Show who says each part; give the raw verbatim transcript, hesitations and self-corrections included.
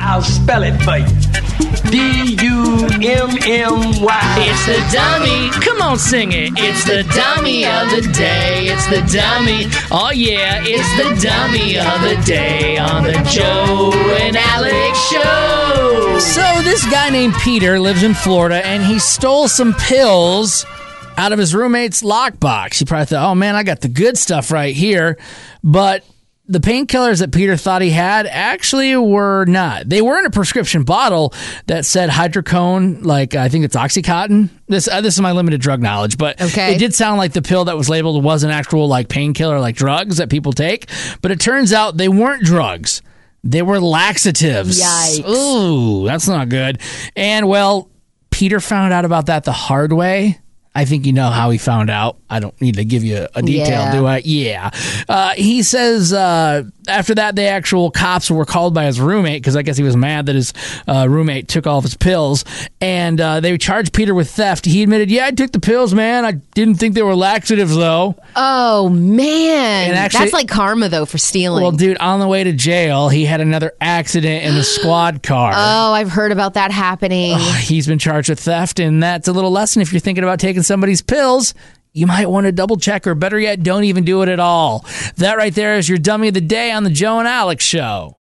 Speaker 1: I'll spell it for you. D U M M Y.
Speaker 2: It's the dummy. Come on, sing it. It's the dummy of the day. It's the dummy. Oh, yeah. It's the dummy of the day on the Joe and Alex Show.
Speaker 3: So this guy named Peter lives in Florida, and he stole some pills out of his roommate's lockbox. He probably thought, oh, man, I got the good stuff right here. But the painkillers that Peter thought he had actually were not. They were in a prescription bottle that said hydrocone, like I think it's Oxycontin. This uh, this is my limited drug knowledge, but
Speaker 4: okay.
Speaker 3: It did sound like the pill that was labeled was an actual like painkiller, like drugs that people take. But it turns out they weren't drugs. They were laxatives.
Speaker 4: Yikes.
Speaker 3: Ooh, that's not good. And, well, Peter found out about that the hard way. I think you know how he found out. I don't need to give you a detail,
Speaker 4: yeah.
Speaker 3: do I? Yeah. Uh, he says uh, after that, the actual cops were called by his roommate because I guess he was mad that his uh, roommate took all of his pills. And uh, they charged Peter with theft. He admitted, yeah, I took the pills, man. I didn't think they were laxatives, though.
Speaker 4: Oh, man.
Speaker 3: And actually,
Speaker 4: that's like karma, though, for stealing.
Speaker 3: Well, dude, on the way to jail, he had another accident in the squad car.
Speaker 4: Oh, I've heard about that happening.
Speaker 3: Oh, he's been charged with theft, and that's a little lesson. If you're thinking about taking somebody's pills, you might want to double check, or better yet, don't even do it at all. That right there is your dummy of the day on the Joe and Alex Show.